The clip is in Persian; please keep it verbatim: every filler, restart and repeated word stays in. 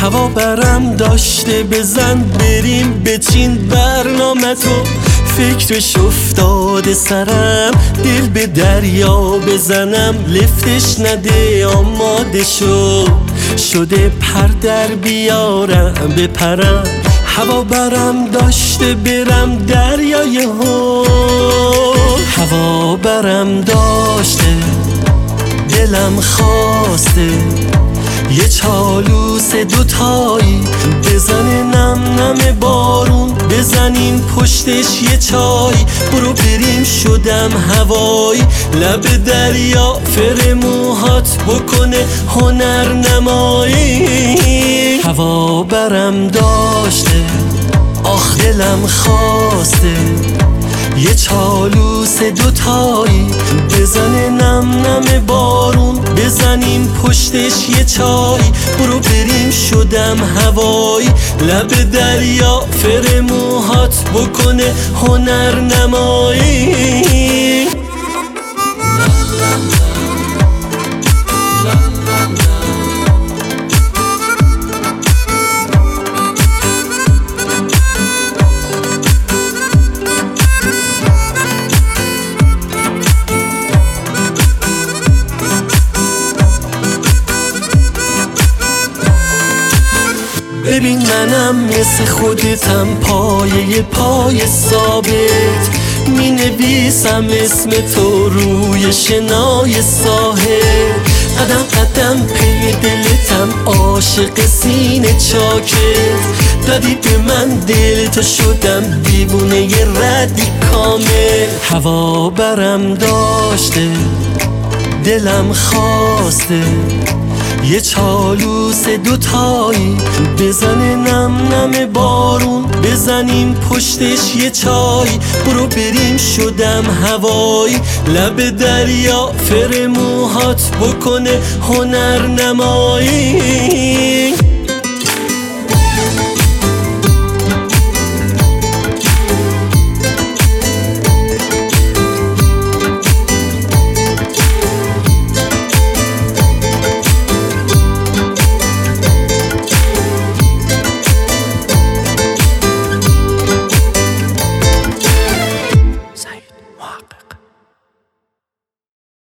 هوا برم داشته بزن بریم بچین برنامه تو، فکرش افتاده سرم دل به دریا بزنم، لفتش نده آماده شو شده پر در بیارم بپرم، هوا برم داشته برم دریای هو، هوا برم داشته دلم خواسته یه چالوس دوتایی بزنه نم نم بارون، بزنیم پشتش یه چای، برو بریم شدم هوایی لب دریا فر موهات بکنه هنر نمایی، هوا برم داشته آخ دلم خواسته یه چالوس دوتایی بزنه نم نم بارون، بزنیم پشتش یه چای، برو بریم شدم هوایی لب دریا فر موهات بکنه هنر نمایی. ببین منم مثل خودتم پایه پای ثابت، می نویسم اسم تو روی شنای ساحل، قدم قدم پی دلتم عاشق سینه چاکت، دادی به من دل تو شدم دیوونه ی ردی کامل، هوا برم داشته دلم خواسته یه چالوس دوتایی بزنه نم نم بارون، بزنیم پشتش یه چای، برو بریم شدم هوایی لب دریا فر موهات بکنه هنر نمایی.